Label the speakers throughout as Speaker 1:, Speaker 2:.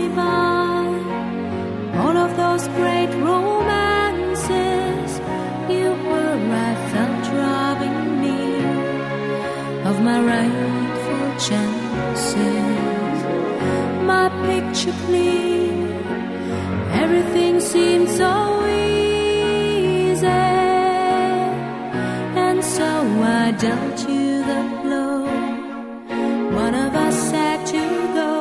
Speaker 1: by. All of those great romances, you were, I felt, robbing me of my rightful chances. My picture clear, everything seemed so easy, and so I dealt you the blow. One of us had to go.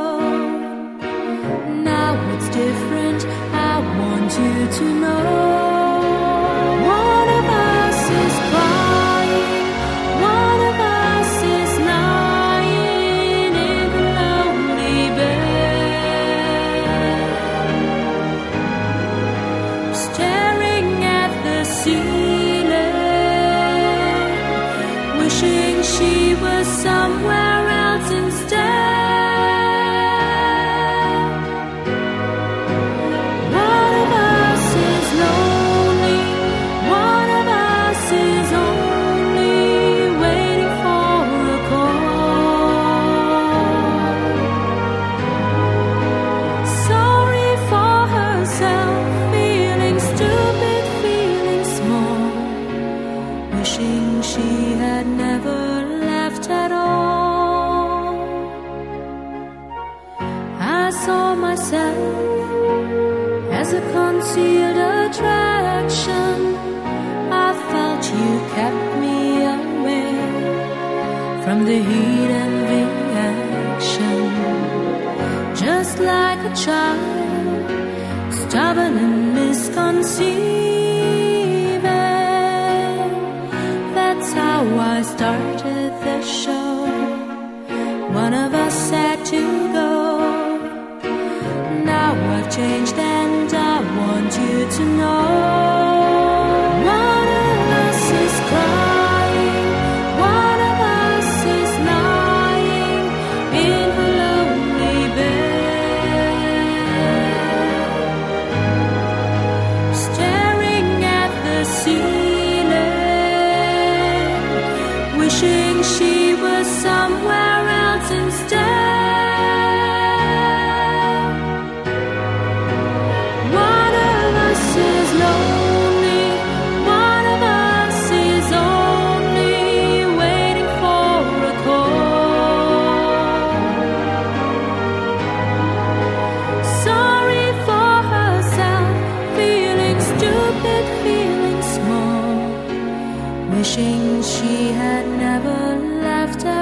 Speaker 1: Now it's different, I want you to know. One of us is crying, one of us is lying in the lonely bed, staring at the ceiling, wishing she was somewhere else instead. One of us is lonely, one of us is only waiting for a call. Sorry for herself, feeling stupid, feeling small, wishing she had never left at all. I saw myself as a concealed attraction. I felt you kept me away from the heat and the action. Just like a child, stubborn and misconceiving. That's how I started the show. One of us had to go. Now I've changed and I want you to know. One of us is crying, one of us is lying in her lonely bed, staring at the ceiling, wishing she was somewhere else instead. One of us is lonely, one of us is only waiting for a call. Sorry for herself, feeling stupid, feeling small, wishing she had never left her.